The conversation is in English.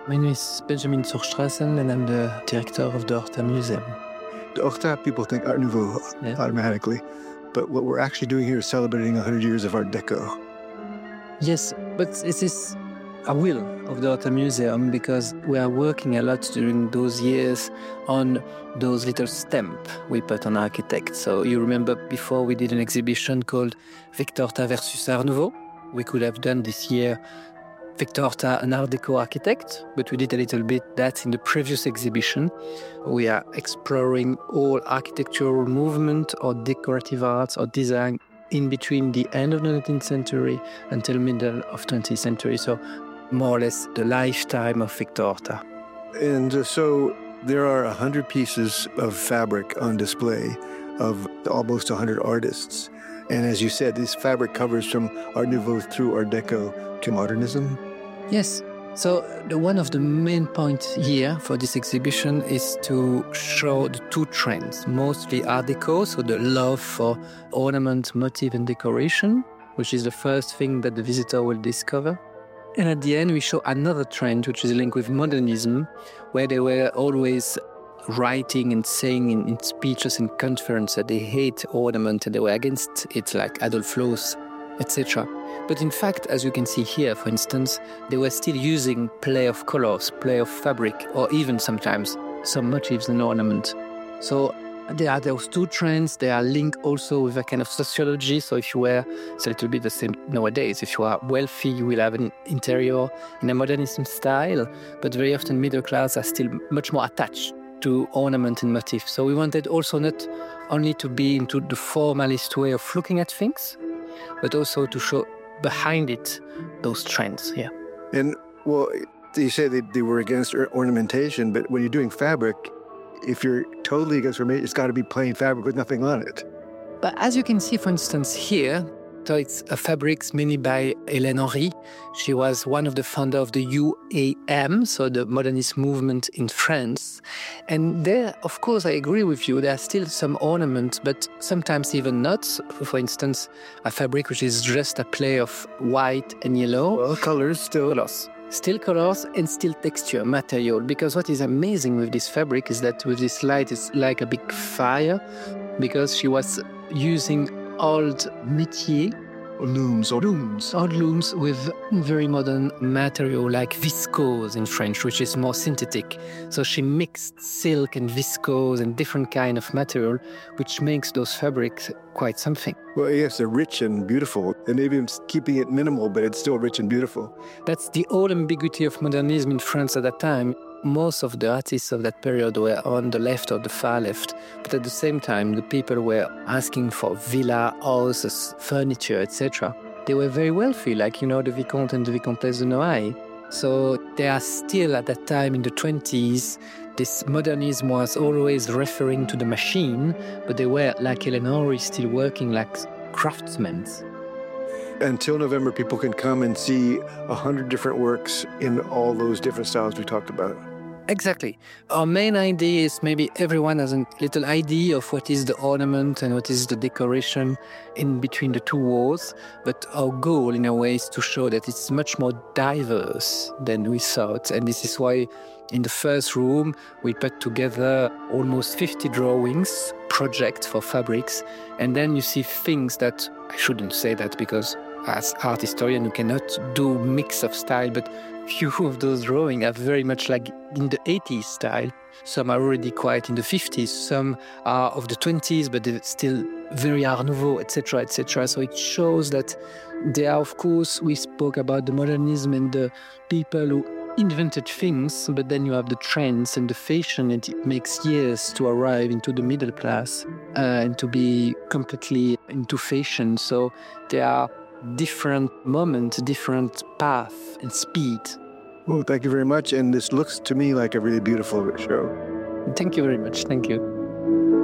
My name is Benjamin Zurstrassen, and I'm the director of the Horta Museum. The Horta, people think Art Nouveau automatically, but what we're actually doing here is celebrating 100 years of Art Deco. Yes, but this is a will of the Horta Museum because we are working a lot during those years on those little stamps we put on architects. So you remember before we did an exhibition called Victor Horta versus Art Nouveau. We could have done this year Victor Horta, an Art Deco architect, but we did a little bit that in the previous exhibition. We are exploring all architectural movement or decorative arts or design in between the end of the 19th century until middle of 20th century. So more or less the lifetime of Victor Horta. And so there are 100 pieces of fabric on display of almost 100 artists. And as you said, this fabric covers from Art Nouveau through Art Deco to modernism. Yes. So one of the main points here for this exhibition is to show the two trends, mostly Art Deco, so the love for ornament, motif and decoration, which is the first thing that the visitor will discover. And at the end, we show another trend, which is linked with modernism, where they were always writing and saying in speeches and conferences that they hate ornament and they were against it, like Adolf Loos, etc. But in fact, as you can see here, for instance, they were still using play of colors, play of fabric, or even sometimes some motifs and ornament. So there are those two trends. They are linked also with a kind of sociology. So if you were, it's a little bit the same nowadays. If you are wealthy, you will have an interior in a modernism style, but very often middle class are still much more attached to ornament and motif. So we wanted also not only to be into the formalist way of looking at things, but also to show behind it those trends here. And well, you say they were against ornamentation, but when you're doing fabric, if you're totally against ornamentation, it's got to be plain fabric with nothing on it. But as you can see, for instance, here, so it's a fabrics made by Hélène Henry. She was one of the founders of the UAM, so the modernist movement in France. And there, of course, I agree with you, there are still some ornaments, but sometimes even not. For instance, a fabric which is just a play of white and yellow. Well, colors still. Colors. Still colors and still texture, material. Because what is amazing with this fabric is that with this light, it's like a big fire, because she was using old métier, looms with very modern material like viscose in French, which is more synthetic. So she mixed silk and viscose and different kind of material, which makes those fabrics quite something. Well, yes, they're rich and beautiful, and maybe I'm keeping it minimal, but it's still rich and beautiful. That's the whole ambiguity of modernism in France at that time. Most of the artists of that period were on the left or the far left, but at the same time, the people were asking for villa, houses, furniture, etc. They were very wealthy, like, the Vicomte and the Vicomtesse de Noailles. So they are still at that time in the 20s. This modernism was always referring to the machine, but they were, like Hélène Henry, still working like craftsmen. Until November, people can come and see 100 different works in all those different styles we talked about. Exactly. Our main idea is maybe everyone has a little idea of what is the ornament and what is the decoration in between the two walls. But our goal, in a way, is to show that it's much more diverse than we thought. And this is why in the first room, we put together almost 50 drawings, projects for fabrics. And then you see things that, I shouldn't say that because as art historian, you cannot do mix of style, but few of those drawings are very much like in the 80s style. Some are already quite in the 50s. Some are of the 20s, but they're still very Art Nouveau, etc., etc. So it shows that there are, of course, we spoke about the modernism and the people who invented things, but then you have the trends and the fashion, and it makes years to arrive into the middle class and to be completely into fashion. So there are different moments, different path and speed. Well, thank you very much. And this looks to me like a really beautiful show. Thank you very much. Thank you.